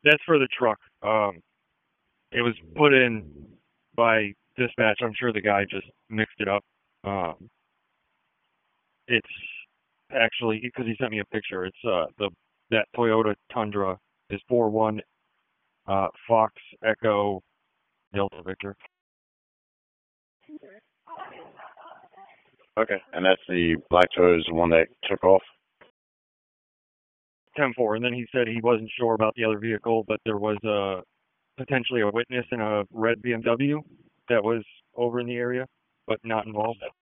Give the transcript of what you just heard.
That's for the truck. It was put in by dispatch. I'm sure the guy just mixed it up. Um, it's actually because he sent me a picture. It's the that Toyota Tundra is 41 Fox Echo Delta Victor. Okay. And that's the Black Toes one that took off? 10-4, and then he said he wasn't sure about the other vehicle, but there was potentially a witness in a red BMW that was over in the area, but not involved.